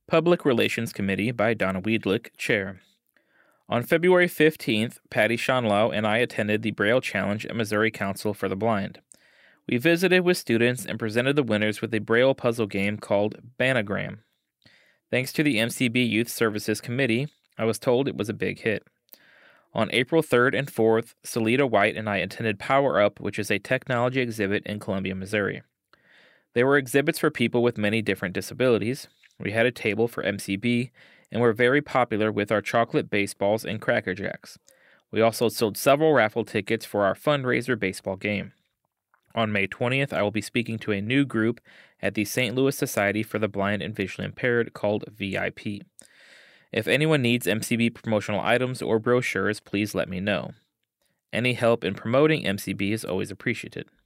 Public Relations Committee by Donna Weidlich, Chair. On February 15th, Patty Schonlau and I attended the Braille Challenge at Missouri Council for the Blind. We visited with students and presented the winners with a Braille puzzle game called Banagram. Thanks to the MCB Youth Services Committee, I was told it was a big hit. On April 3rd and 4th, Salida White and I attended Power Up, which is a technology exhibit in Columbia, Missouri. There were exhibits for people with many different disabilities. We had a table for MCB, and were very popular with our chocolate baseballs and Cracker Jacks. We also sold several raffle tickets for our fundraiser baseball game. On May 20th, I will be speaking to a new group at the St. Louis Society for the Blind and Visually Impaired called VIP. If anyone needs MCB promotional items or brochures, please let me know. Any help in promoting MCB is always appreciated.